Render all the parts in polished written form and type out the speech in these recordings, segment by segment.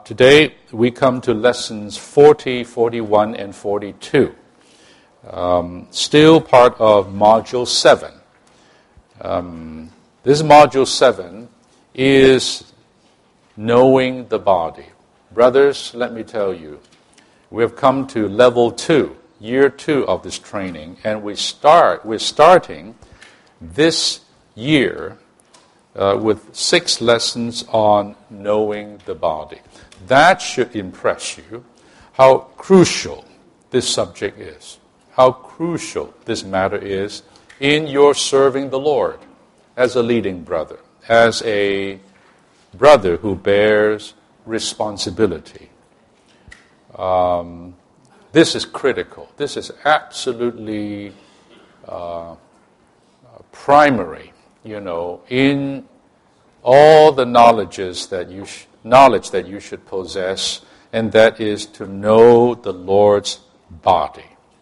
Today we come to lessons 40, 41, and 42. Still part of Module 7. This Module 7 is knowing the body. Brothers, let me tell you, we have come to level 2, year 2 of this training, and we're starting this year with 6 lessons on knowing the body. That should impress you how crucial this subject is, how crucial this matter is in your serving the Lord as a leading brother, as a brother who bears responsibility. This is critical. This is absolutely primary, in all the knowledge that you should possess, and that is to know the Lord's body.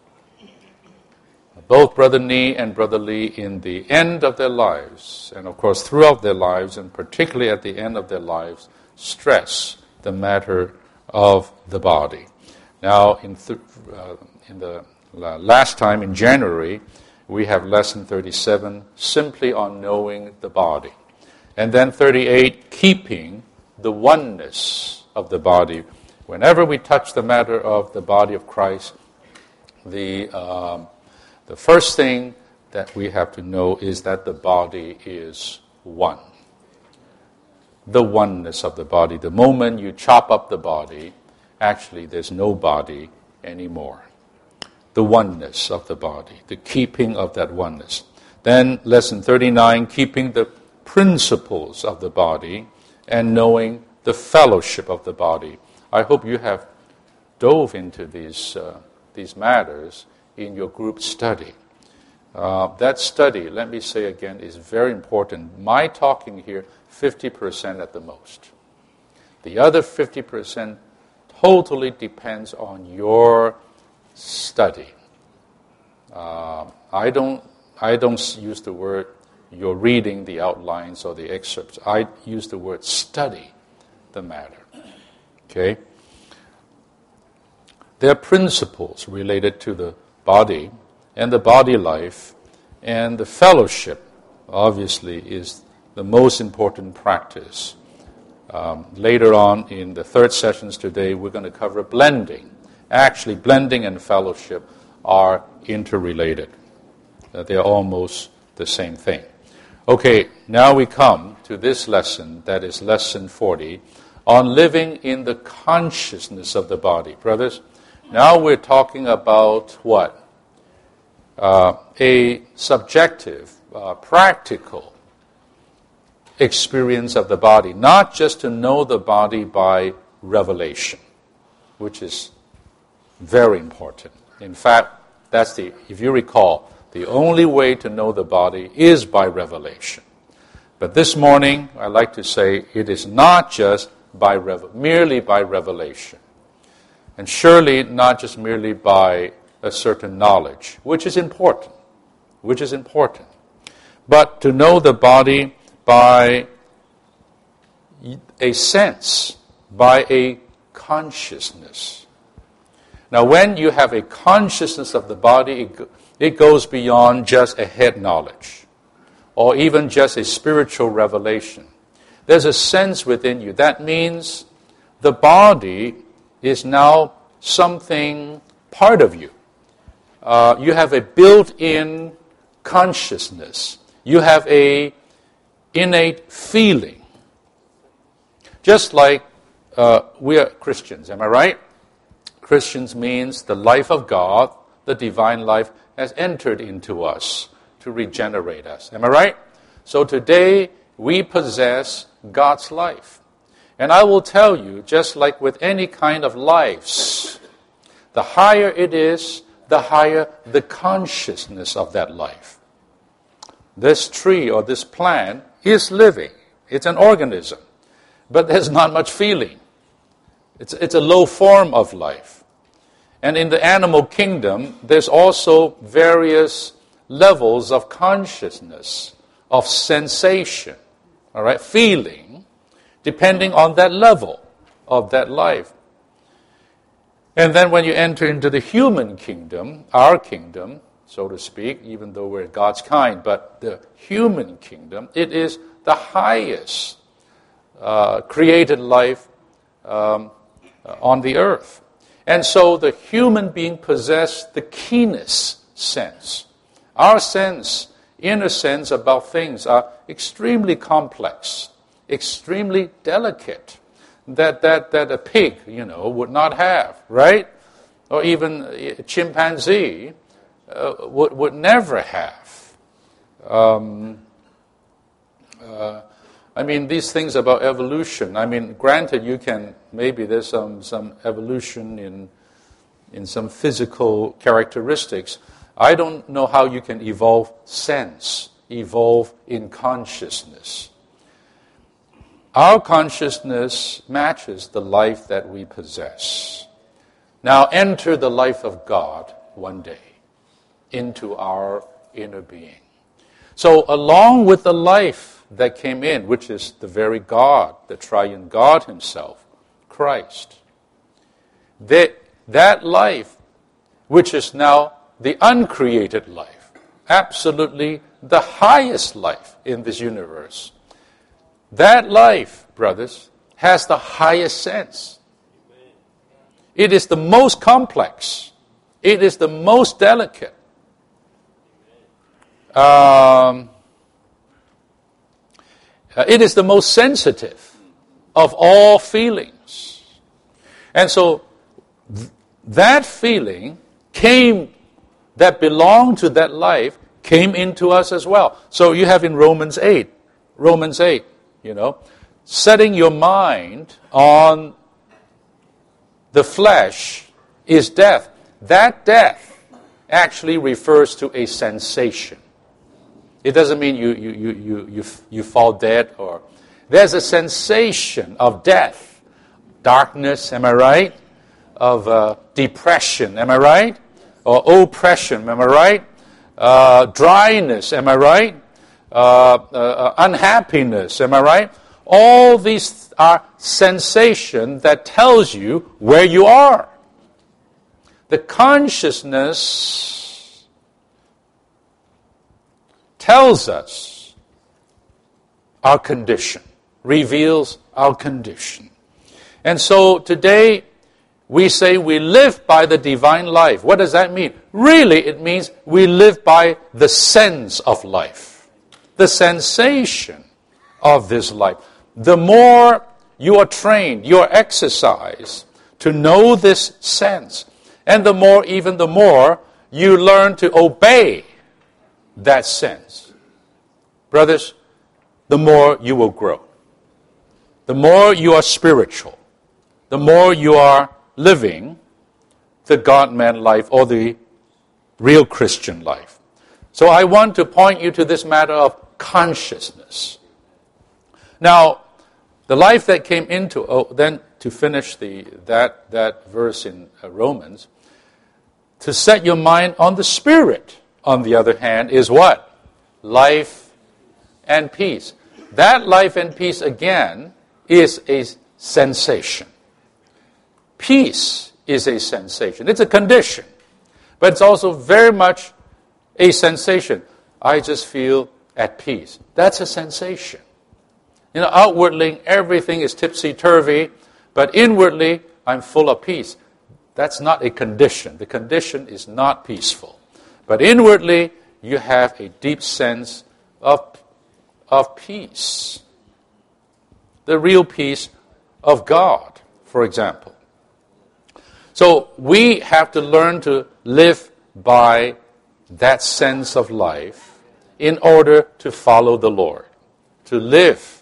Both Brother Nee and Brother Lee, in the end of their lives, and of course throughout their lives, and particularly at the end of their lives, stress the matter of the body. Now, in the last time in January, we have lesson 37, simply on knowing the body. And then 38, keeping the oneness of the body. Whenever we touch the matter of the body of Christ, the first thing that we have to know is that the body is one. The oneness of the body. The moment you chop up the body, actually there's no body anymore. The oneness of the body, the keeping of that oneness. Then lesson 39, keeping the principles of the body and knowing the fellowship of the body. I hope you have dove into these matters in your group study. That study, let me say again, is very important. My talking here, 50% at the most. The other 50% totally depends on your study. I don't use the word you're reading the outlines or the excerpts. I use the word study the matter. Okay? There are principles related to the body and the body life, and the fellowship, obviously, is the most important practice. Later on in the third sessions today, we're going to cover blending. Actually, blending and fellowship are interrelated. They're almost the same thing. Okay, now we come to this lesson, that is lesson 40, on living in the consciousness of the body. Brothers, now we're talking about what? A subjective, practical experience of the body, not just to know the body by revelation, which is very important. In fact, if you recall, the only way to know the body is by revelation. But this morning, I like to say it is not just merely by revelation. And surely not just merely by a certain knowledge, which is important. But to know the body by a sense, by a consciousness. Now, when you have a consciousness of the body, it goes beyond just a head knowledge or even just a spiritual revelation. There's a sense within you. That means the body is now something part of you. You have a built-in consciousness. You have a innate feeling. Just like we are Christians, am I right? Christians means the life of God, the divine life, has entered into us to regenerate us. Am I right? So today we possess God's life. And I will tell you, just like with any kind of lives, the higher it is, the higher the consciousness of that life. This tree or this plant is living. It's an organism. But there's not much feeling. It's a low form of life. And in the animal kingdom, there's also various levels of consciousness, of sensation, all right, feeling, depending on that level. of that life. And then when you enter into the human kingdom, our kingdom, so to speak, even though we're God's kind, but the human kingdom, it is the highest created life on the earth. And so the human being possessed the keenest sense. Our sense, inner sense about things are extremely complex, extremely delicate, that a pig, would not have, right? Or even a chimpanzee would never have. These things about evolution, granted maybe there's some evolution in some physical characteristics. I don't know how you can evolve sense, evolve in consciousness. Our consciousness matches the life that we possess. Now enter the life of God one day into our inner being. So along with the life that came in, which is the very God, the triune God himself, Christ, that life, which is now the uncreated life, absolutely the highest life in this universe, that life, brothers, has the highest sense. It is the most complex. It is the most delicate. It is the most sensitive of all feelings. And so that feeling that belonged to that life came into us as well. So you have in Romans 8, setting your mind on the flesh is death. That death actually refers to a sensation. It doesn't mean you fall dead, or there's a sensation of death, darkness, am I right? Of depression, am I right? Or oppression, am I right? Dryness, am I right? Unhappiness, am I right? All these are sensations that tells you where you are. The consciousness tells us our condition, reveals our condition. And so today we say we live by the divine life. What does that mean? Really, it means we live by the sense of life, the sensation of this life. The more you are trained, you are exercised to know this sense, and the more you learn to obey that sense, brothers, the more you will grow. The more you are spiritual, the more you are living the God-man life or the real Christian life. So I want to point you to this matter of consciousness. Now, the life that came into, then to finish that verse in Romans, to set your mind on the Spirit, on the other hand, is what? Life and peace. That life and peace, again, is a sensation. Peace is a sensation. It's a condition, but it's also very much a sensation. I just feel at peace. That's a sensation. Outwardly, everything is tipsy-turvy, but inwardly, I'm full of peace. That's not a condition. The condition is not peaceful. But inwardly, you have a deep sense of peace. The real peace of God, for example. So we have to learn to live by that sense of life in order to follow the Lord, to live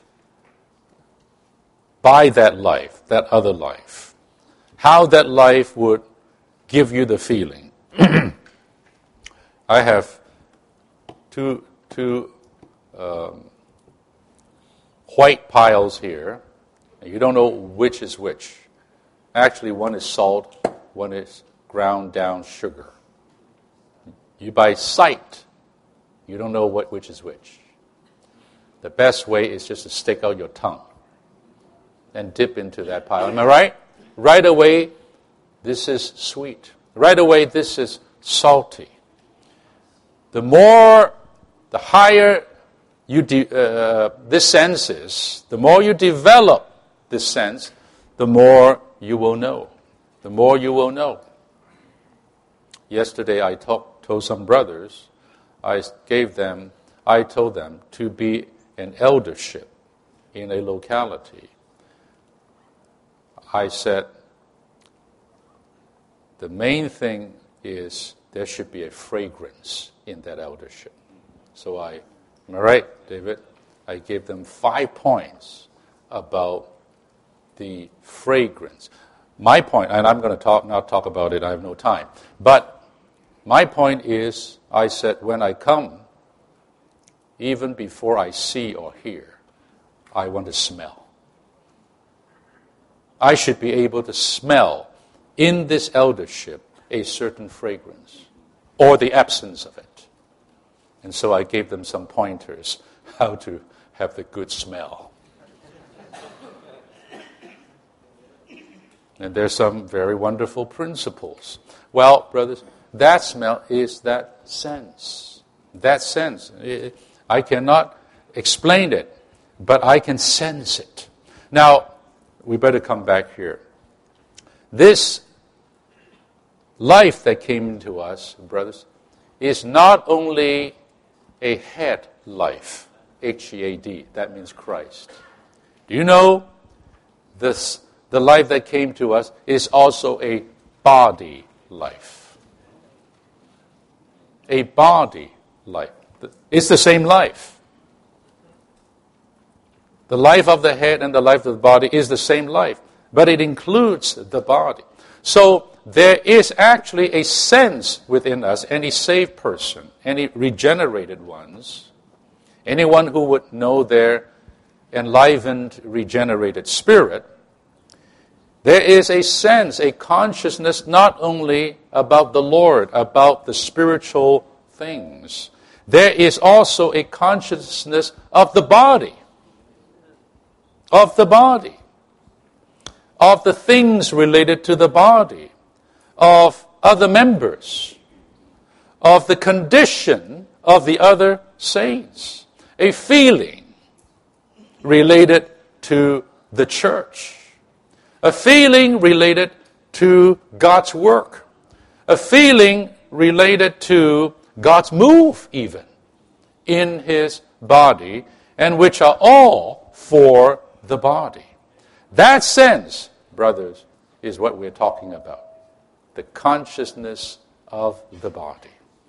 by that life, that other life. How that life would give you the feeling. I have two white piles here. You don't know which is which. Actually, one is salt, one is ground down sugar. You by sight, you don't know which is which. The best way is just to stick out your tongue and dip into that pile. Am I right? Right away, this is sweet. Right away, this is salty. The higher this sense is, the more you develop this sense, the more you will know. The more you will know. Yesterday, I told some brothers, I told them to be an eldership in a locality. I said, the main thing is there should be a fragrance in that eldership. So am I right, David? I gave them 5 points about the fragrance. My point, and I'm going to not talk about it, I have no time. But my point is, I said, when I come, even before I see or hear, I want to smell. I should be able to smell in this eldership a certain fragrance or the absence of it. And so I gave them some pointers how to have the good smell. And there's some very wonderful principles. Well, brothers, that smell is that sense. That sense. I cannot explain it, but I can sense it. Now, we better come back here. This life that came into us, brothers, is not only a head life, H-E-A-D, that means Christ. Do you know the life that came to us is also a body life? A body life. It's the same life. The life of the head and the life of the body is the same life, but it includes the body. So there is actually a sense within us, any saved person, any regenerated ones, anyone who would know their enlivened, regenerated spirit, there is a sense, a consciousness not only about the Lord, about the spiritual things. There is also a consciousness of the body. Of the body. Of the things related to the body. Of other members. Of the condition of the other saints. A feeling related to the church. A feeling related to God's work. A feeling related to God's move even in His body, and which are all for the body. That sense, brothers, is what we're talking about. The consciousness of the body.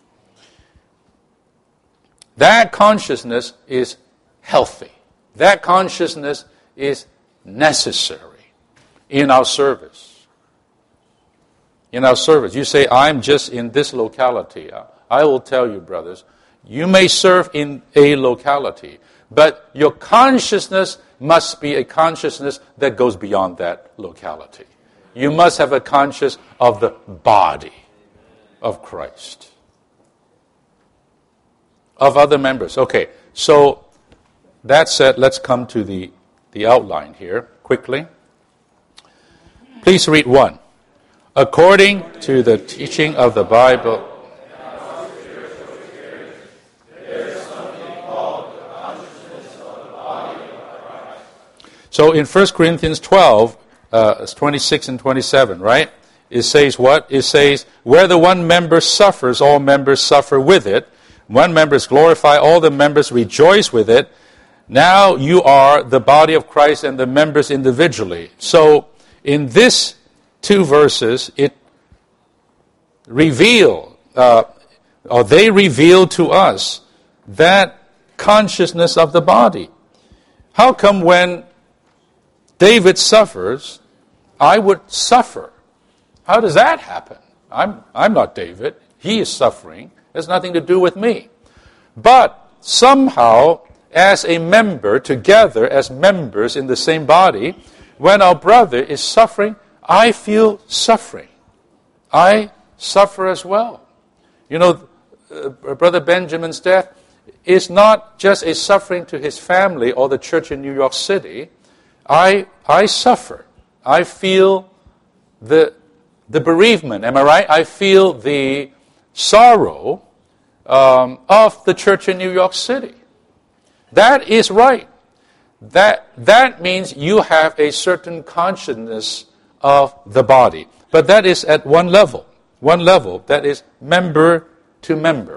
That consciousness is healthy. That consciousness is necessary in our service. In our service. You say, I'm just in this locality. I will tell you, brothers, you may serve in a locality, but your consciousness must be a consciousness that goes beyond that locality. You must have a consciousness of the body of Christ. Of other members. Okay, so that said, let's come to the outline here quickly. Please read 1. According to the teaching of the Bible, so in 1 Corinthians 12, 26 and 27, right? It says what? It says, where the one member suffers, all members suffer with it. One member is glorified, all the members rejoice with it. Now you are the body of Christ and the members individually. So in these 2 verses, it reveal, or they reveal to us that consciousness of the body. How come when David suffers, I would suffer? How does that happen? I'm not David. He is suffering. It has nothing to do with me. But somehow, as a member, together as members in the same body, when our brother is suffering, I feel suffering. I suffer as well. You know, Brother Benjamin's death is not just a suffering to his family or the church in New York City. I suffer. I feel the bereavement, am I right? I feel the sorrow of the church in New York City. That is right. That means you have a certain consciousness of the body. But that is at one level, that is member to member.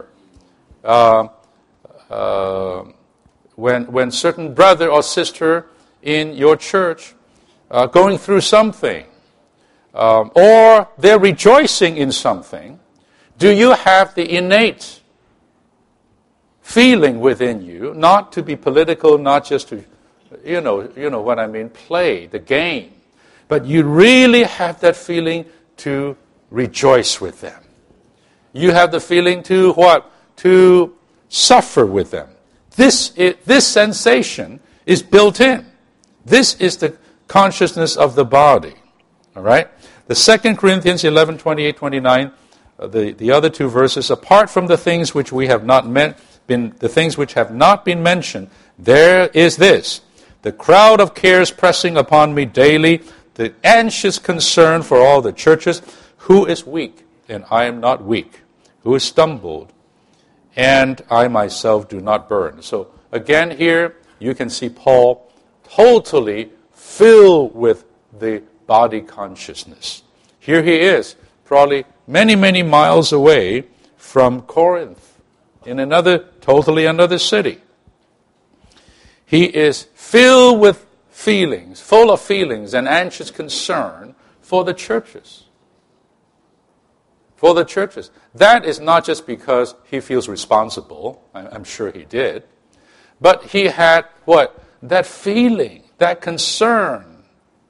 When certain brother or sister in your church are going through something, or they're rejoicing in something, do you have the innate feeling within you, not to be political, not just to, you know what I mean, play the game, but you really have that feeling to rejoice with them. You have the feeling to what? To suffer with them. This sensation is built in. This is the consciousness of the body. All right? The 2 Corinthians 11, 28, 29, the other two verses, apart from the things which we have not the things which have not been mentioned, there is this: the crowd of cares pressing upon me daily, the anxious concern for all the churches. Who is weak, and I am not weak? Who is stumbled, and I myself do not burn? So again here, you can see Paul totally filled with the body consciousness. Here he is, probably many, many miles away from Corinth, in totally another city. He is filled with feelings, full of feelings and anxious concern for the churches. For the churches. That is not just because he feels responsible, I'm sure he did, but he had what? That feeling, that concern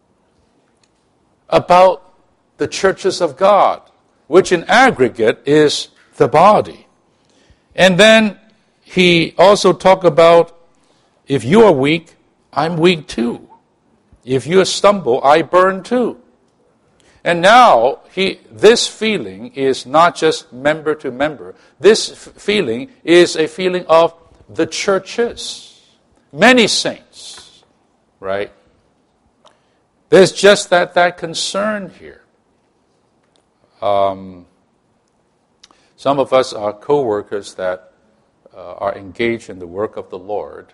about the churches of God, which in aggregate is the body. And then he also talked about, if you are weak, I'm weak too. If you stumble, I burn too. And now, this feeling is not just member to member. This feeling is a feeling of the churches. Many saints, right? There's just that concern here. Some of us are co-workers that are engaged in the work of the Lord.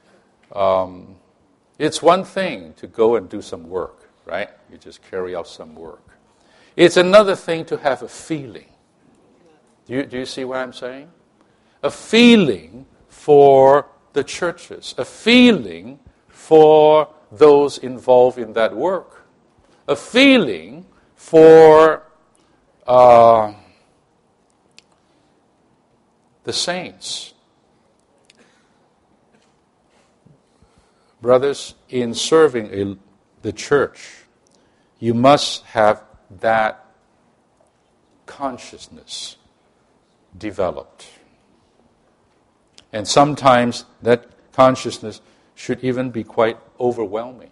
It's one thing to go and do some work, right? You just carry out some work. It's another thing to have a feeling. Do you see what I'm saying? A feeling for the churches. A feeling for those involved in that work. A feeling for the saints. Brothers, in serving the church, you must have that consciousness developed. And sometimes that consciousness should even be quite overwhelming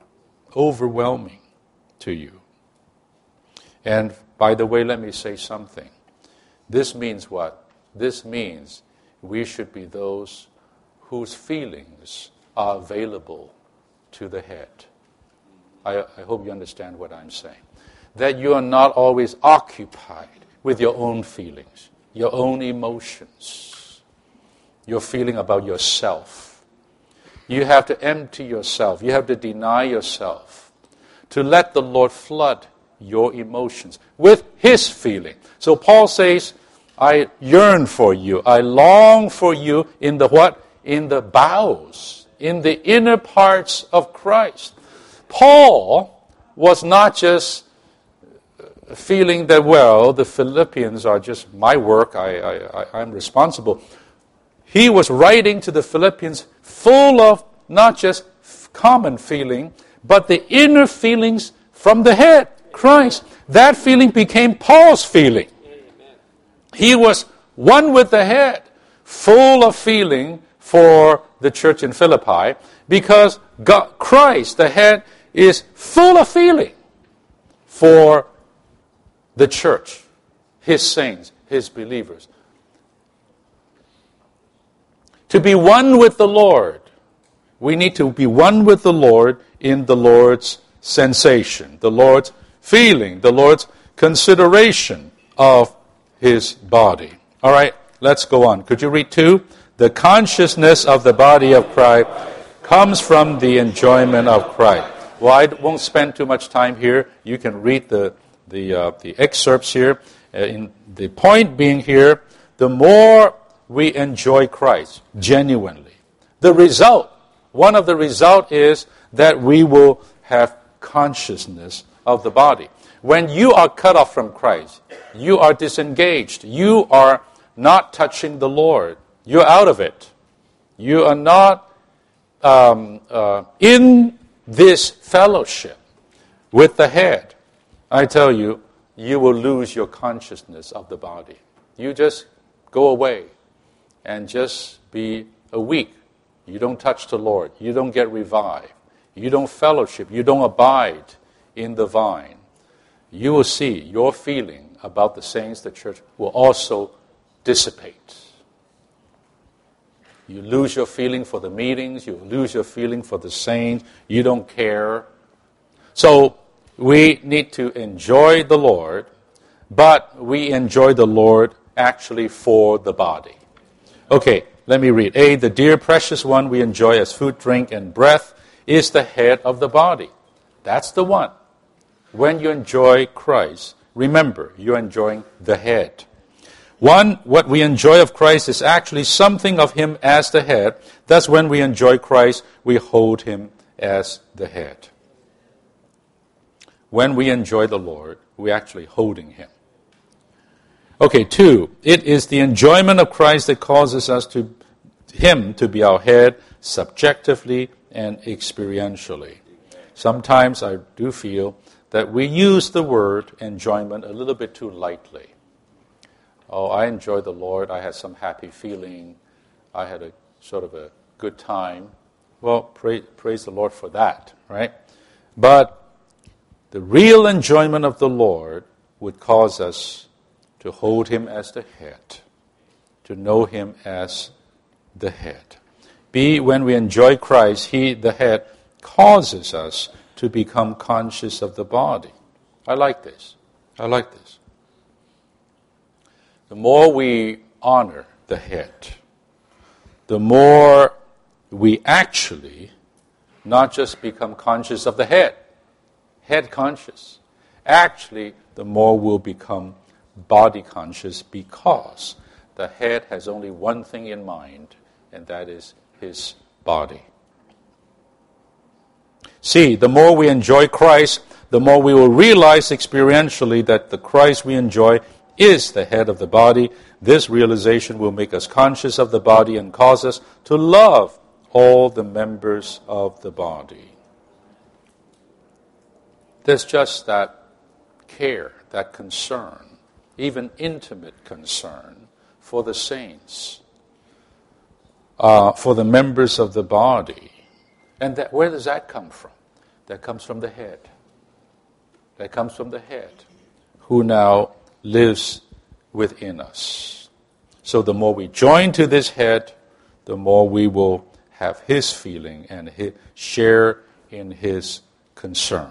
to you. And by the way, let me say something. This means what? This means we should be those whose feelings are available to the head. I hope you understand what I'm saying. That you are not always occupied with your own feelings, your own emotions, your feeling about yourself. You have to empty yourself. You have to deny yourself to let the Lord flood your emotions with His feeling. So Paul says, I yearn for you. I long for you in the what? In the bowels, in the inner parts of Christ. Paul was not just feeling that, well, the Philippians are just my work, I'm responsible. He was writing to the Philippians full of not just common feeling, but the inner feelings from the head, Christ. That feeling became Paul's feeling. He was one with the head, full of feeling for the church in Philippi, because God, Christ, the head, is full of feeling for the church, His saints, His believers. To be one with the Lord We need to be one with the Lord in the Lord's sensation, the Lord's feeling, the Lord's consideration of his body. All right, let's go on. Could you read 2? The consciousness of the body of Christ comes from the enjoyment of Christ. Well, I won't spend too much time here. You can read the excerpts here. The point being here, the more we enjoy Christ genuinely, one of the result is that we will have consciousness of the body. When you are cut off from Christ, you are disengaged. You are not touching the Lord. You're out of it. You are not in this fellowship with the head. I tell you, you will lose your consciousness of the body. You just go away and just be a week. You don't touch the Lord. You don't get revived. You don't fellowship. You don't abide in the vine. You will see your feeling about the saints, the church, will also dissipate. You lose your feeling for the meetings. You lose your feeling for the saints. You don't care. So we need to enjoy the Lord, but we enjoy the Lord actually for the body. Okay, let me read. A, the dear precious one we enjoy as food, drink, and breath is the head of the body. That's the one. When you enjoy Christ, remember, you're enjoying the head. One, what we enjoy of Christ is actually something of him as the head. Thus, when we enjoy Christ, we hold him as the head. When we enjoy the Lord, we're actually holding him. Okay, 2, it is the enjoyment of Christ that causes him to be our head subjectively and experientially. Sometimes I do feel that we use the word enjoyment a little bit too lightly. Oh, I enjoy the Lord. I had some happy feeling. I had a sort of a good time. Well, praise the Lord for that, right? But the real enjoyment of the Lord would cause us to hold him as the head, to know him as the head. B, when we enjoy Christ, he, the head, causes us to become conscious of the body. I like this. The more we honor the head, the more we actually not just become conscious of the head conscious. Actually, the more we'll become body conscious because the head has only one thing in mind, and that is his body. C, the more we enjoy Christ, the more we will realize experientially that the Christ we enjoy is the head of the body. This realization will make us conscious of the body and cause us to love all the members of the body. There's just that care, that concern, even intimate concern for the saints, for the members of the body. And where does that come from? That comes from the head. That comes from the head, who now lives within us. So the more we join to this head, the more we will have his feeling and share in his concern.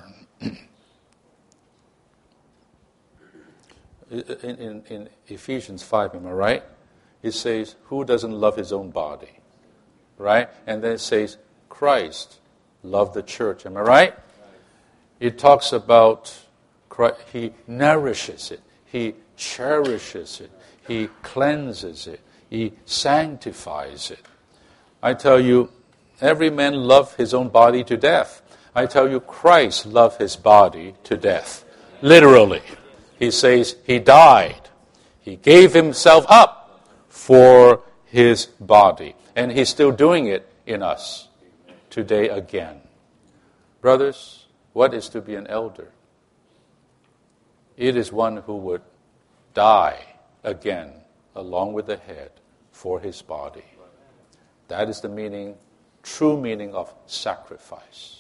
In Ephesians 5, am I right? It says, who doesn't love his own body? Right? And then it says, Christ loved the church. Am I right? It talks about Christ, he nourishes it. He cherishes it. He cleanses it. He sanctifies it. I tell you, every man loves his own body to death. I tell you, Christ loved his body to death. Literally. He says he died. He gave himself up for his body. And he's still doing it in us today again. Brothers, what is to be an elder? It is one who would die again along with the head for his body. That is the meaning, true meaning of sacrifice.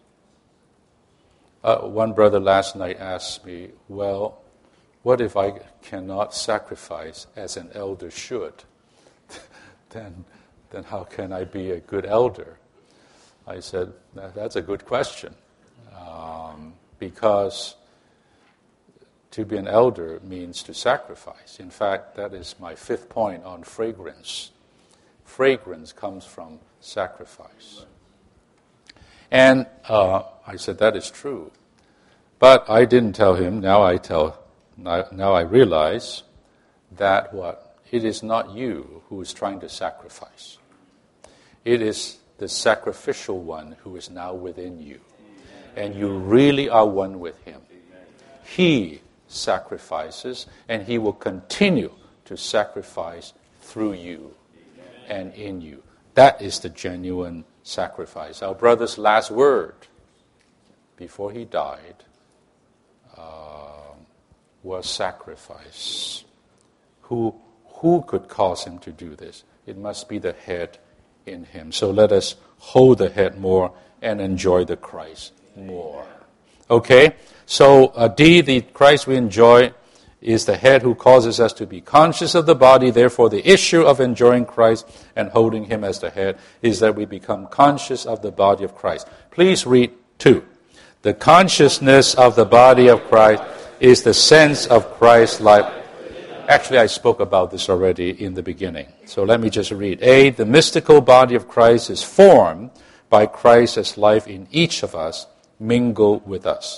One brother last night asked me, well, what if I cannot sacrifice as an elder should? Then how can I be a good elder? I said, that's a good question. Because to be an elder means to sacrifice. In fact, that is my 5th point on fragrance. Fragrance comes from sacrifice. And I said, that is true. But I didn't tell him. Now I realize that it is not you who is trying to sacrifice. It is the sacrificial one who is now within you. And you really are one with him. He sacrifices, and he will continue to sacrifice through you and in you. That is the genuine sacrifice. Our brother's last word before he died was sacrifice. Who could cause him to do this? It must be the head in him. So let us hold the head more and enjoy the Christ more. Okay? So D, the Christ we enjoy, is the head who causes us to be conscious of the body. Therefore, the issue of enjoying Christ and holding him as the head is that we become conscious of the body of Christ. Please read 2. The consciousness of the body of Christ is the sense of Christ's life. Actually, I spoke about this already in the beginning. So let me just read. A, the mystical body of Christ is formed by Christ as life in each of us, mingle with us.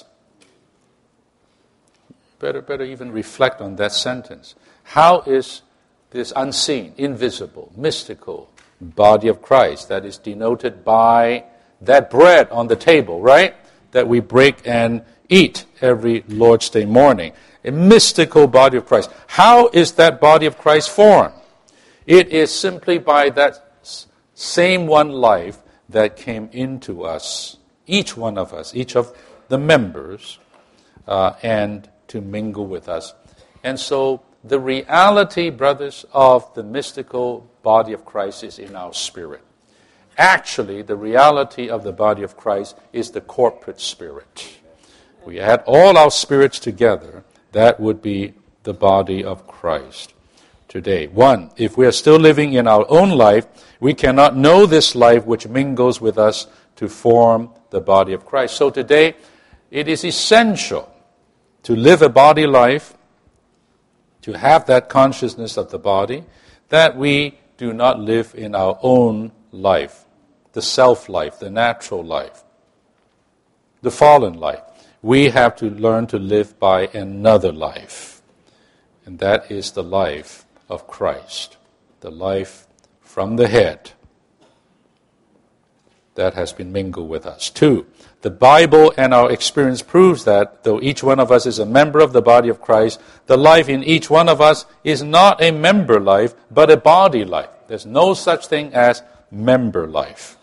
Better even reflect on that sentence. How is this unseen, invisible, mystical body of Christ that is denoted by that bread on the table, right? That we break and eat every Lord's Day morning. A mystical body of Christ. How is that body of Christ formed? It is simply by that same one life that came into us, each one of us, each of the members, and to mingle with us. And so the reality, brothers, of the mystical body of Christ is in our spirit. Actually, the reality of the body of Christ is the corporate spirit. We add all our spirits together, that would be the body of Christ today. 1, if we are still living in our own life, we cannot know this life which mingles with us to form the body of Christ. So today, it is essential to live a body life, to have that consciousness of the body, that we do not live in our own life, the self-life, the natural life, the fallen life. We have to learn to live by another life, and that is the life of Christ, the life from the head that has been mingled with us. 2, the Bible and our experience proves that though each one of us is a member of the body of Christ, the life in each one of us is not a member life, but a body life. There's no such thing as member life.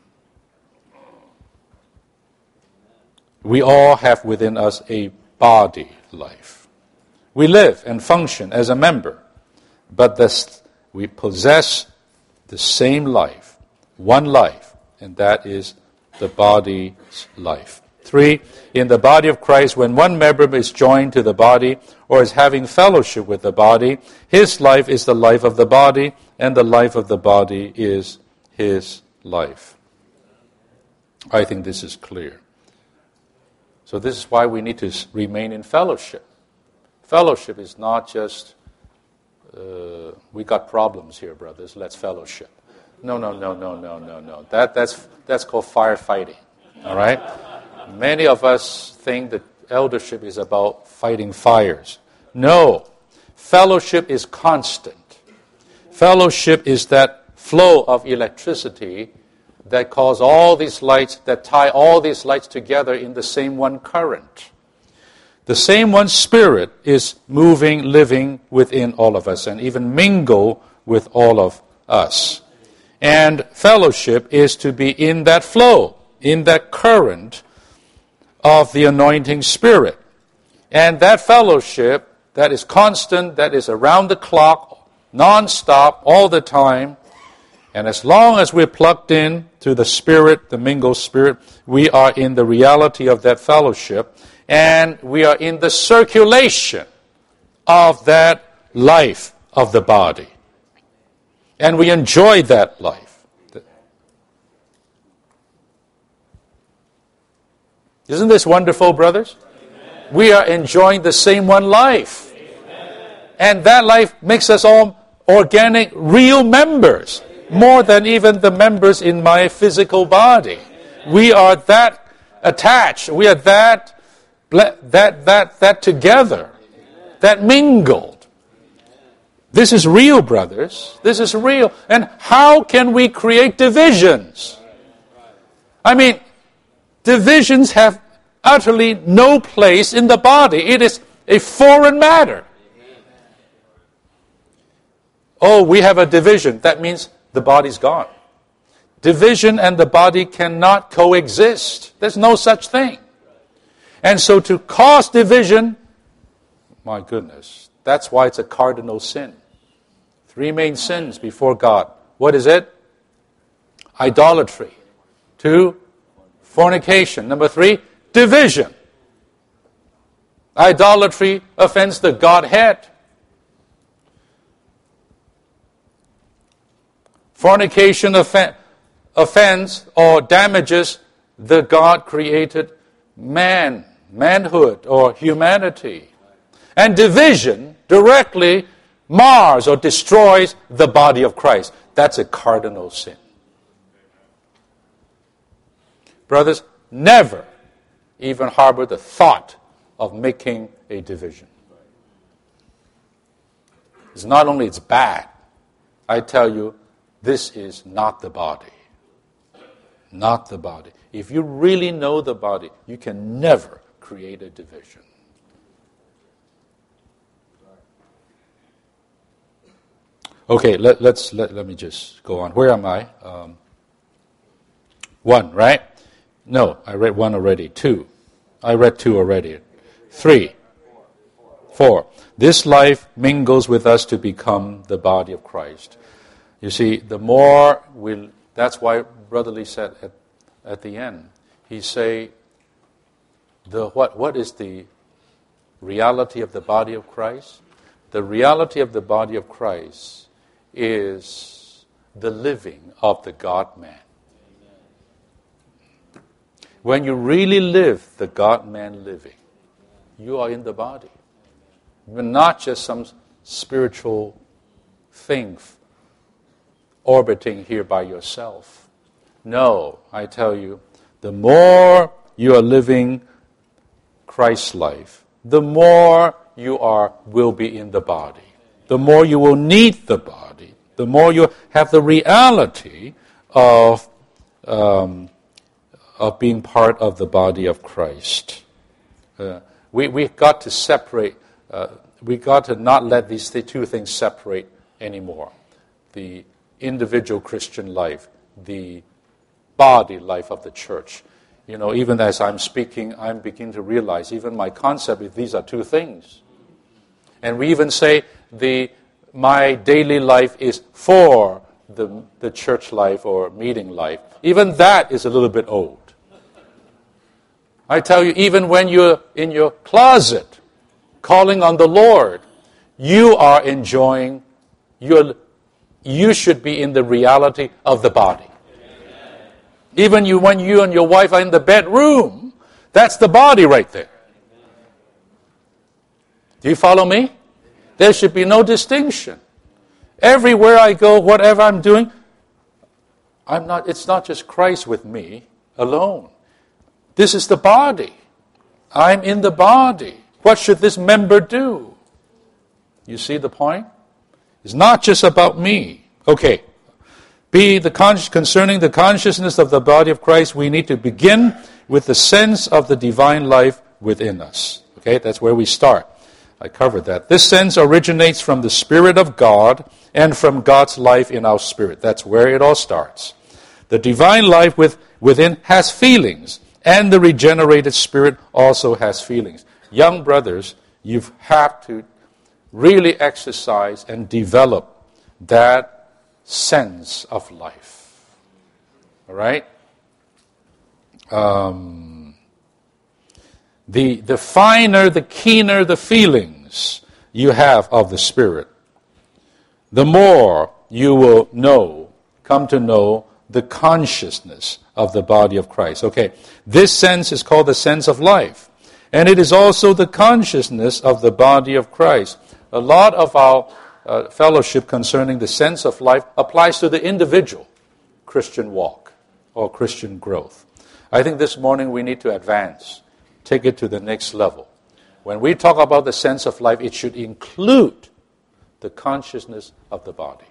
We all have within us a body life. We live and function as a member, but we possess the same life, one life, and that is the body's life. 3, in the body of Christ, when one member is joined to the body or is having fellowship with the body, his life is the life of the body, and the life of the body is his life. I think this is clear. So this is why we need to remain in fellowship. Fellowship is not just, we got problems here, brothers, let's fellowship. No. That's called firefighting, all right? Many of us think that eldership is about fighting fires. No, fellowship is constant. Fellowship is that flow of electricity that cause all these lights, that tie all these lights together in the same one current. The same one spirit is moving, living within all of us, and even mingle with all of us. And fellowship is to be in that flow, in that current of the anointing spirit. And that fellowship that is constant, that is around the clock, non-stop, all the time, and as long as we're plugged in to the Spirit, the mingled Spirit, we are in the reality of that fellowship, and we are in the circulation of that life of the body. And we enjoy that life. Isn't this wonderful, brothers? Amen. We are enjoying the same one life. Amen. And that life makes us all organic, real members, more than even the members in my physical body. We are that attached. We are that together, that mingled. This is real, brothers. This is real. And how can we create divisions? I mean, divisions have utterly no place in the body. It is a foreign matter. Oh, we have a division. That means the body's gone. Division and the body cannot coexist. There's no such thing. And so to cause division, my goodness, that's why it's a cardinal sin. 3 main sins before God. What is it? Idolatry. 2, fornication. Number 3, division. Idolatry offends the Godhead. Fornication offends or damages the God-created manhood or humanity. And division directly mars or destroys the body of Christ. That's a cardinal sin. Brothers, never even harbor the thought of making a division. It's not only it's bad, I tell you, this is not the body. Not the body. If you really know the body, you can never create a division. Okay, let me just go on. Where am I? 1, right? No, I read 1 already. 2. I read 2 already. 3. 4. This life mingles with us to become the body of Christ. You see, the more that's why Brother Lee said at the end, he say, what is the reality of the body of Christ? The reality of the body of Christ is the living of the God-man. When you really live the God-man living, you are in the body. You're not just some spiritual thing orbiting here by yourself. No, I tell you, the more you are living Christ's life, the more you will be in the body. The more you will need the body. The more you have the reality of being part of the body of Christ. We've got to separate. We've got to not let these 2 things separate anymore. The individual Christian life, the body life of the church. You know, even as I'm speaking, I'm beginning to realize even my concept is these are 2 things. And we even say my daily life is for the church life or meeting life. Even that is a little bit old. I tell you, even when you're in your closet calling on the Lord, you are enjoying you should be in the reality of the body. Amen. Even when you and your wife are in the bedroom, that's the body right there. Do you follow me? There should be no distinction. Everywhere I go, whatever I'm doing, it's not just Christ with me alone. This is the body. I'm in the body. What should this member do? You see the point? It's not just about me. Okay. Concerning the consciousness of the body of Christ, we need to begin with the sense of the divine life within us. Okay, that's where we start. I covered that. This sense originates from the Spirit of God and from God's life in our spirit. That's where it all starts. The divine life within has feelings, and the regenerated spirit also has feelings. Young brothers, you have to really exercise and develop that sense of life. All right? The finer, the keener the feelings you have of the Spirit, the more you will come to know the consciousness of the body of Christ. Okay, this sense is called the sense of life. And it is also the consciousness of the body of Christ. A lot of our fellowship concerning the sense of life applies to the individual Christian walk or Christian growth. I think this morning we need to advance, take it to the next level. When we talk about the sense of life, it should include the consciousness of the body.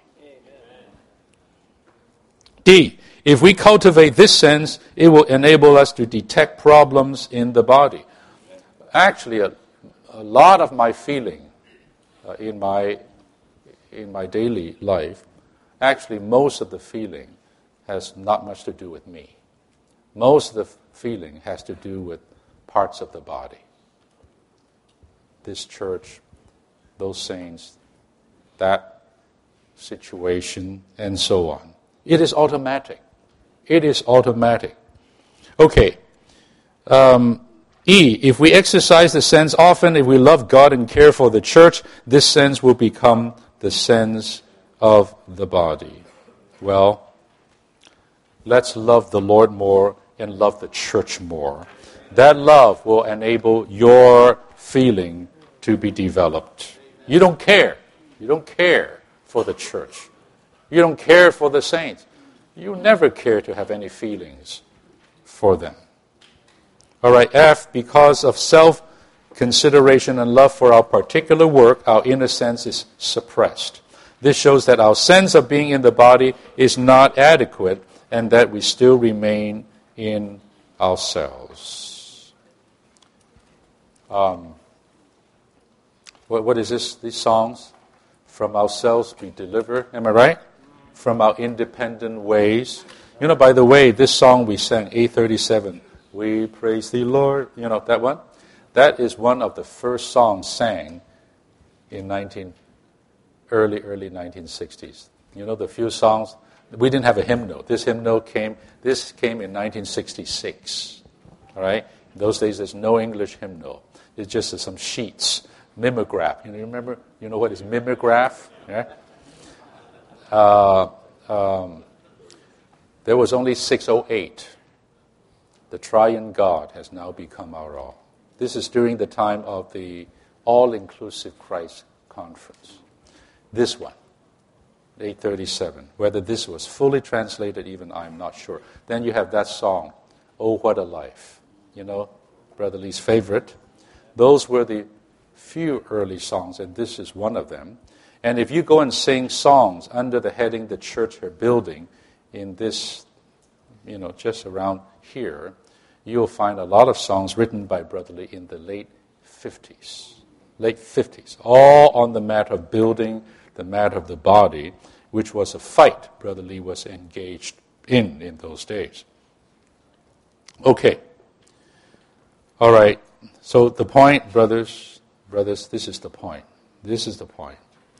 D, if we cultivate this sense, it will enable us to detect problems in the body. Actually, a lot of my feeling in my daily life, actually most of the feeling has not much to do with me. Most of the feeling has to do with parts of the body. This church, those saints, that situation, and so on. It is automatic. It is automatic. Okay. E, if we exercise the sense often, if we love God and care for the church, this sense will become the sense of the body. Well, let's love the Lord more and love the church more. That love will enable your feeling to be developed. You don't care. You don't care for the church. You don't care for the saints. You never care to have any feelings for them. All right, F, because of self-consideration and love for our particular work, our inner sense is suppressed. This shows that our sense of being in the body is not adequate and that we still remain in ourselves. What is this? These songs? From ourselves we deliver. Am I right? From our independent ways. You know, by the way, this song we sang, 837, we praise the Lord. You know that one? That is one of the first songs sang in early 1960s. You know, the few songs, we didn't have a hymnal. This came in 1966. All right? In those days, there's no English hymnal. It's just some sheets. Mimeograph. You remember? You know what is mimeograph? Yeah? There was only 608. The triune God has now become our all. This is during the time of the All-Inclusive Christ Conference. This one, 837. Whether this was fully translated, even I'm not sure. Then you have that song, Oh, What a Life. You know, Brother Lee's favorite. Those were the few early songs, and this is one of them. And if you go and sing songs under the heading the church are building in this, you know, just around here, you'll find a lot of songs written by Brother Lee in the late 50s, all on the matter of building, the matter of the body, which was a fight Brother Lee was engaged in those days. Okay. All right. So the point, brothers, this is the point. This is the point.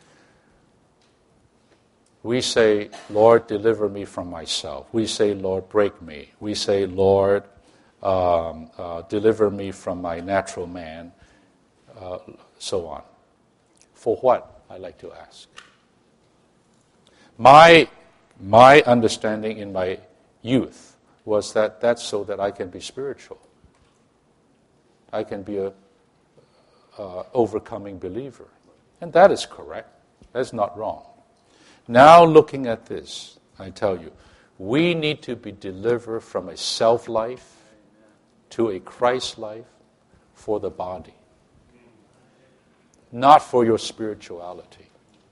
We say, Lord, deliver me from myself. We say, Lord, break me. We say, Lord, deliver me from my natural man, so on. For what, I like to ask. My understanding in my youth was that that's so that I can be spiritual. I can be a overcoming believer. And that is correct. That's not wrong. Now looking at this, I tell you, we need to be delivered from a self-life to a Christ life for the body. Not for your spirituality.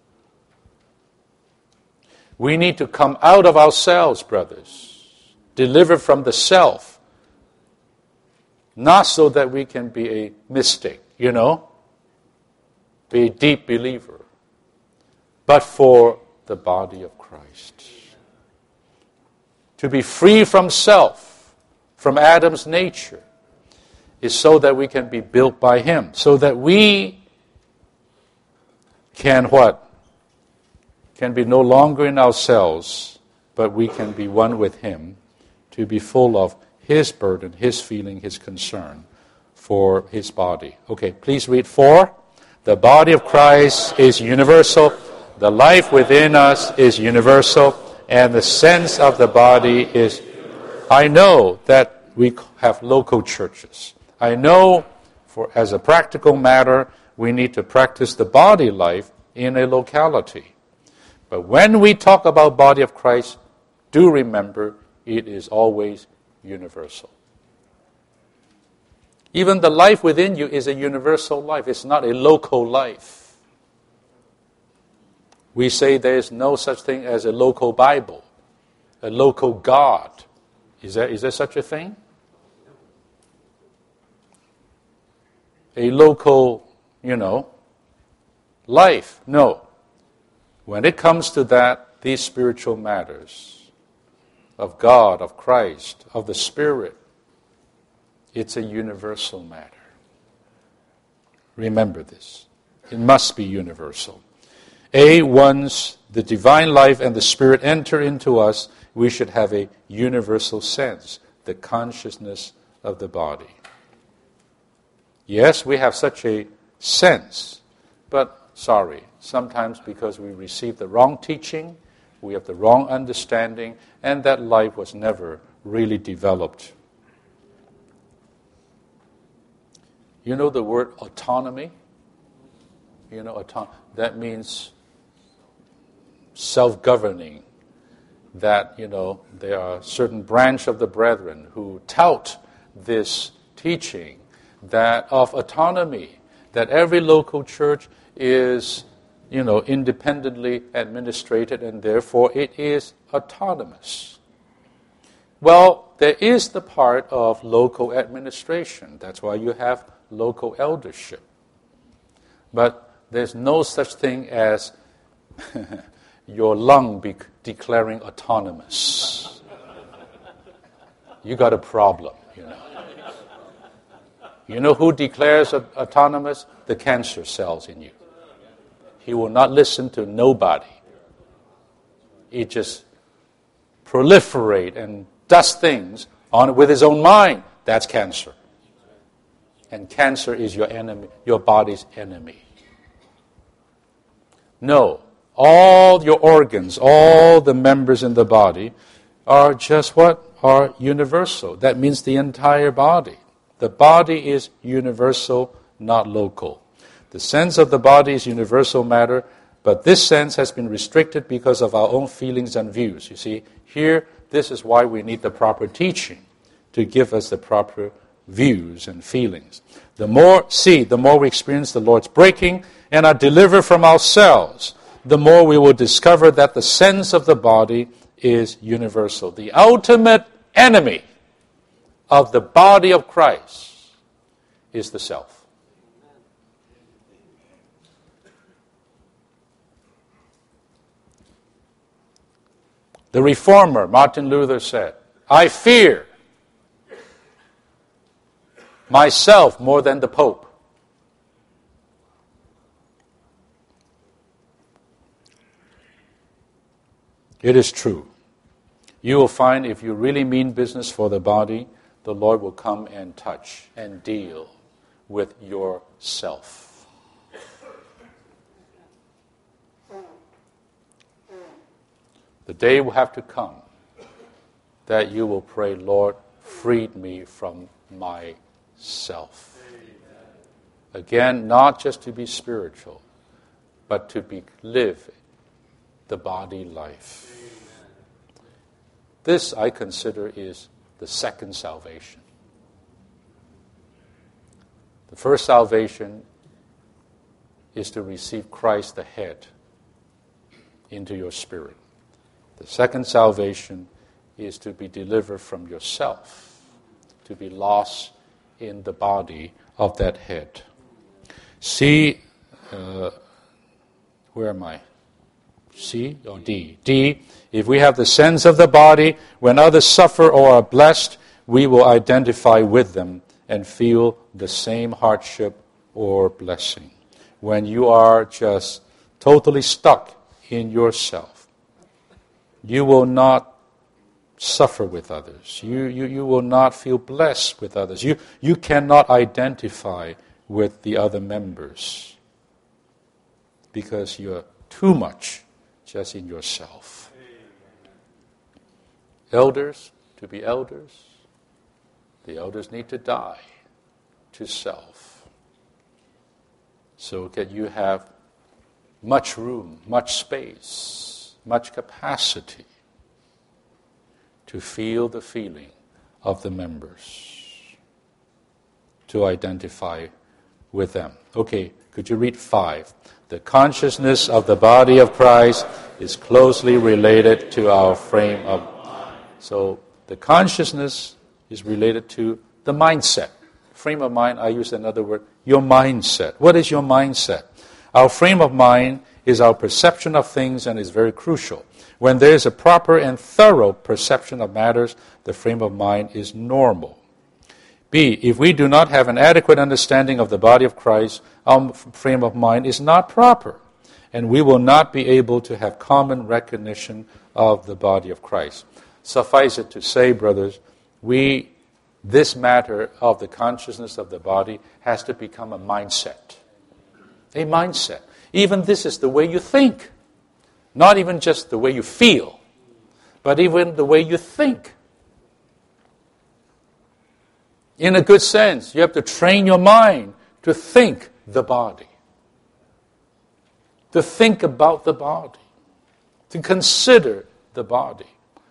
We need to come out of ourselves, brothers. Delivered from the self. Not so that we can be a mystic, you know, be a deep believer, but for the body of Christ. To be free from self, from Adam's nature, is so that we can be built by Him, so that we can what? Can be no longer in ourselves, but we can be one with Him, to be full of His burden, His feeling, His concern for His body. Okay, please read 4. The body of Christ is universal. The life within us is universal. and the sense of the body is... I know that we have local churches. I know, as a practical matter, we need to practice the body life in a locality. But when we talk about body of Christ, do remember it is always universal. Even the life within you is a universal life. It's not a local life. We say there is no such thing as a local Bible, a local God. Is there such a thing? A local, life. No. When it comes to that, these spiritual matters of God, of Christ, of the Spirit, it's a universal matter. Remember this. It must be universal. Once the divine life and the Spirit enter into us, we should have a universal sense, the consciousness of the body. Yes, we have such a sense, but sometimes because we received the wrong teaching, we have the wrong understanding, and that life was never really developed. You know the word autonomy? That means self-governing. That, there are certain branch of the brethren who tout this teaching that of autonomy, that every local church is, independently administrated and therefore it is autonomous. Well, there is the part of local administration. That's why you have local eldership. But there's no such thing as your lung declaring autonomous. You got a problem, You know who declares autonomous? The cancer cells in you. He will not listen to nobody. It just proliferate and does things with his own mind. That's cancer. And cancer is your enemy, your body's enemy. No, all your organs, all the members in the body are just what? Are universal. That means the entire body. The body is universal, not local. The sense of the body is universal matter, but this sense has been restricted because of our own feelings and views. You see, here, this is why we need the proper teaching to give us the proper views and feelings. The more we experience the Lord's breaking and are delivered from ourselves, the more we will discover that the sense of the body is universal. The ultimate enemy of the body of Christ is the self. The reformer, Martin Luther, said, I fear myself more than the Pope. It is true. You will find if you really mean business for the body, the Lord will come and touch and deal with yourself. The day will have to come that you will pray, Lord, freed me from myself. Again, not just to be spiritual, but to live the body life. This, I consider, is the second salvation. The first salvation is to receive Christ the head into your spirit. The second salvation is to be delivered from yourself, to be lost in the body of that head. See, where am I? C or D? D, if we have the sense of the body, when others suffer or are blessed, we will identify with them and feel the same hardship or blessing. When you are just totally stuck in yourself, you will not suffer with others. You will not feel blessed with others. You cannot identify with the other members because you're too much just in yourself. elders to be elders, the elders need to die to self, so that you have much room, much space, much capacity to feel the feeling of the members, to identify with them. Okay, could you read 5? The consciousness of the body of Christ is closely related to our frame of mind. So the consciousness is related to the mindset. Frame of mind, I use another word, your mindset. What is your mindset? Our frame of mind is our perception of things and is very crucial. When there is a proper and thorough perception of matters, the frame of mind is normal. B, if we do not have an adequate understanding of the body of Christ, our frame of mind is not proper, and we will not be able to have common recognition of the body of Christ. Suffice it to say, brothers, this matter of the consciousness of the body has to become a mindset. A mindset. Even this is the way you think. Not even just the way you feel, but even the way you think. In a good sense, you have to train your mind to think the body. To think about the body. To consider the body.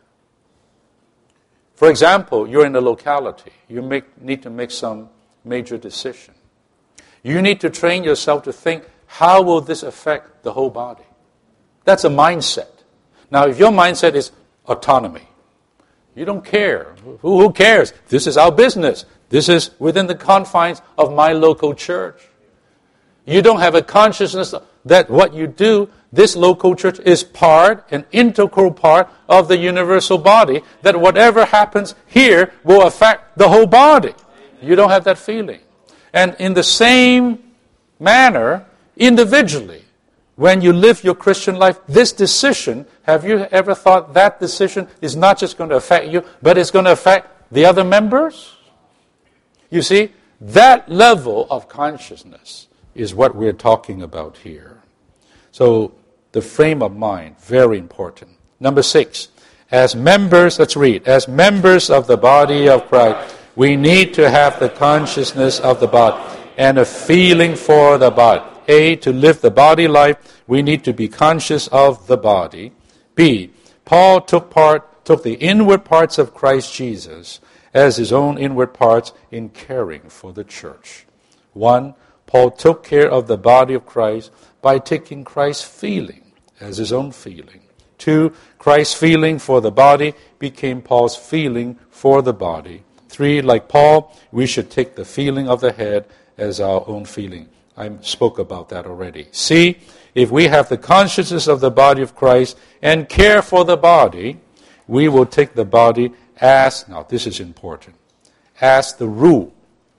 For example, you're in a locality. You need to make some major decision. You need to train yourself to think, how will this affect the whole body? That's a mindset. Now, if your mindset is autonomy, you don't care. Who cares? This is our business. This is within the confines of my local church. You don't have a consciousness that what you do, this local church is an integral part of the universal body, that whatever happens here will affect the whole body. You don't have that feeling. And in the same manner, individually, when you live your Christian life, this decision, have you ever thought that decision is not just going to affect you, but it's going to affect the other members? You see, that level of consciousness is what we're talking about here. So, the frame of mind, very important. Number 6, as members, let's read, as members of the body of Christ, we need to have the consciousness of the body and a feeling for the body. A, to live the body life, we need to be conscious of the body. B, Paul took the inward parts of Christ Jesus as his own inward parts in caring for the church. 1, Paul took care of the body of Christ by taking Christ's feeling as his own feeling. 2, Christ's feeling for the body became Paul's feeling for the body. 3, like Paul, we should take the feeling of the head as our own feeling. I spoke about that already. C, if we have the consciousness of the body of Christ and care for the body, we will take the body as, now this is important, as the rule.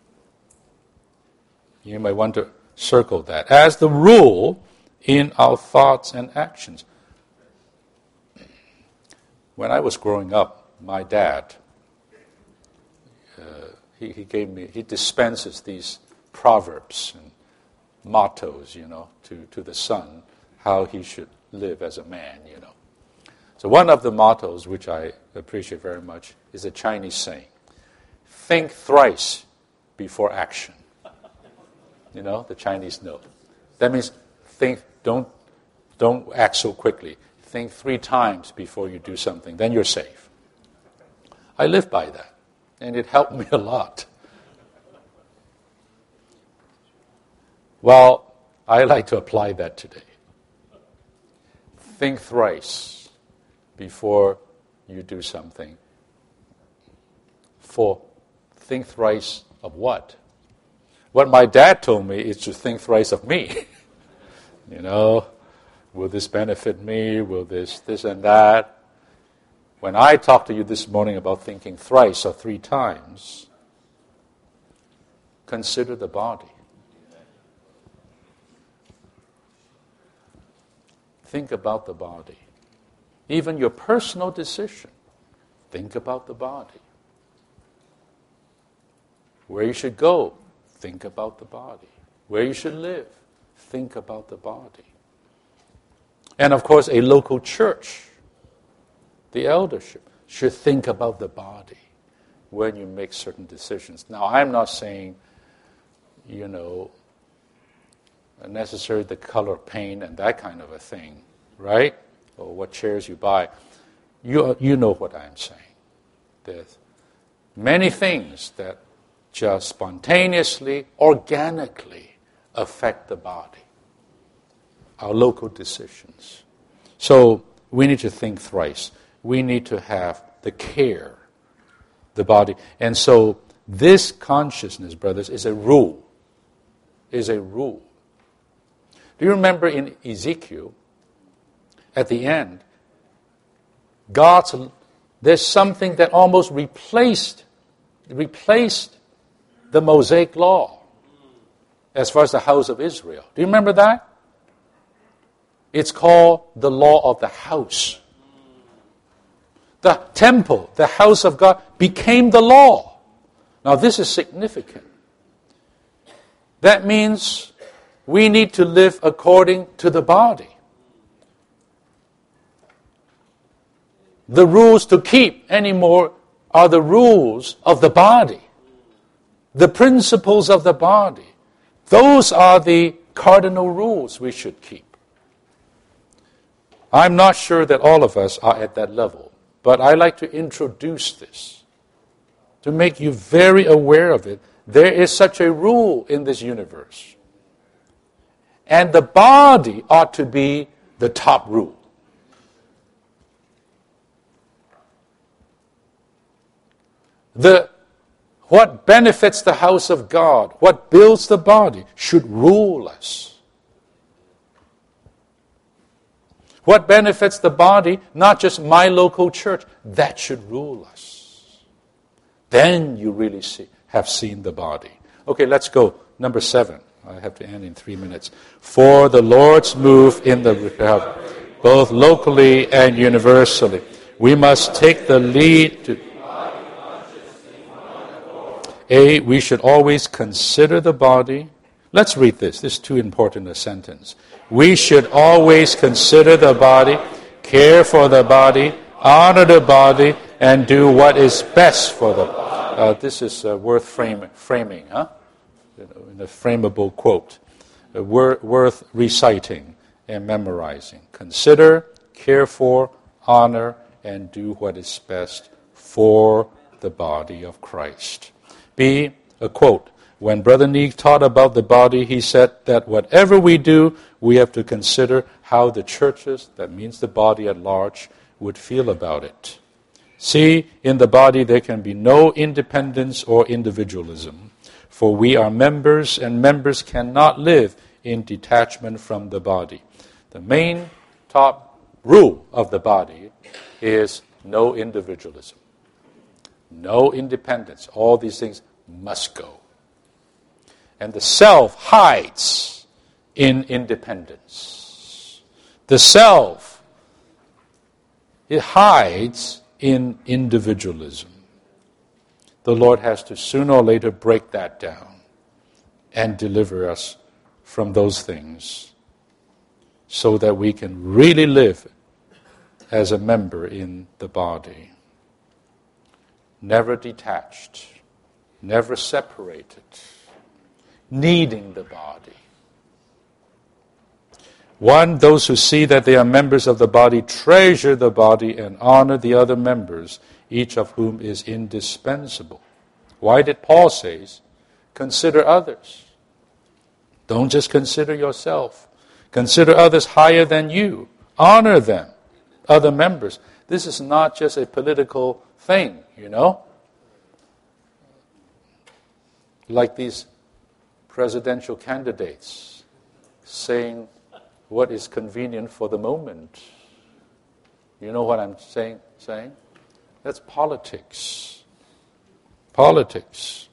You might want to circle that. As the rule in our thoughts and actions. When I was growing up, my dad, he dispenses these proverbs and mottos, to the son, how he should live as a man, So one of the mottos, which I appreciate very much, is a Chinese saying, think thrice before action. The Chinese know. That means don't act so quickly. Think 3 times before you do something, then you're safe. I live by that, and it helped me a lot. Well, I like to apply that today. Think thrice before you do something. 4, think thrice of what? What my dad told me is to think thrice of me. Will this benefit me? Will this and that? When I talked to you this morning about thinking thrice or 3 times, consider the body. Think about the body. Even your personal decision, think about the body. Where you should go, think about the body. Where you should live, think about the body. And of course, a local church, the eldership, should think about the body when you make certain decisions. Now, I'm not saying, necessarily the color of paint and that kind of a thing, right? Or what chairs you buy. You know what I'm saying. There's many things that just spontaneously, organically affect the body, our local decisions. So we need to think thrice. We need to have the care, the body. And so this consciousness, brothers, is a rule. Is a rule. Do you remember in Ezekiel, at the end, there's something that almost replaced the Mosaic law as far as the house of Israel. Do you remember that? It's called the law of the house. The temple, the house of God, became the law. Now this is significant. That means we need to live according to the body. The rules to keep anymore are the rules of the body. The principles of the body. Those are the cardinal rules we should keep. I'm not sure that all of us are at that level, but I like to introduce this to make you very aware of it. There is such a rule in this universe. And the body ought to be the top rule. What benefits the house of God, what builds the body, should rule us. What benefits the body, not just my local church, that should rule us. Then you really have seen the body. Okay, let's go. Number 7. I have to end in 3 minutes. For the Lord's move in the republic, both locally and universally, we must take the lead to... A, we should always consider the body. Let's read this. This is too important a sentence. We should always consider the body, care for the body, honor the body, and do what is best for the body. This is worth framing, huh? In a frameable quote. Worth reciting and memorizing. Consider, care for, honor, and do what is best for the body of Christ. B, a quote. When Brother Nee taught about the body, he said that whatever we do, we have to consider how the churches, that means the body at large, would feel about it. C, in the body there can be no independence or individualism, for we are members, and members cannot live in detachment from the body. The main top rule of the body is no individualism. No independence. All these things must go. And the self hides in independence. The self, it hides in individualism. The Lord has to sooner or later break that down and deliver us from those things so that we can really live as a member in the body. Never detached, never separated, needing the body. 1, those who see that they are members of the body treasure the body and honor the other members, each of whom is indispensable. Why did Paul say, consider others? Don't just consider yourself. Consider others higher than you. Honor them, other members. This is not just a political thing, you know. Like these presidential candidates saying what is convenient for the moment. You know what I'm saying? That's politics. Politics.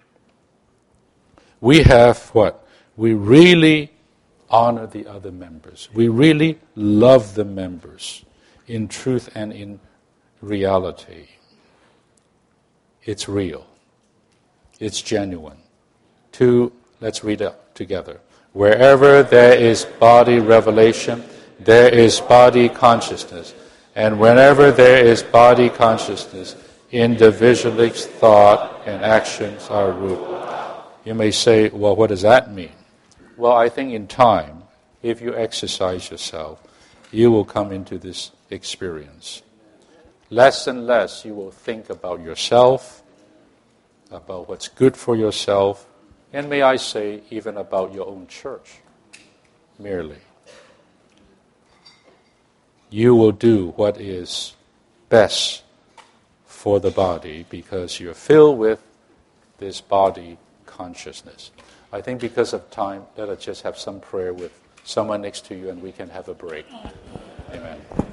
We have what? We really honor the other members. We really love the members in truth and in reality. It's real. It's genuine. 2, let's read it together. Wherever there is body revelation, there is body consciousness. And whenever there is body consciousness, individualistic thought and actions are rooted. You may say, well, what does that mean? Well, I think in time, if you exercise yourself, you will come into this experience. Less and less you will think about yourself, about what's good for yourself, and may I say, even about your own church, merely. You will do what is best for the body because you're filled with this body consciousness. I think because of time, let us just have some prayer with someone next to you and we can have a break. Amen.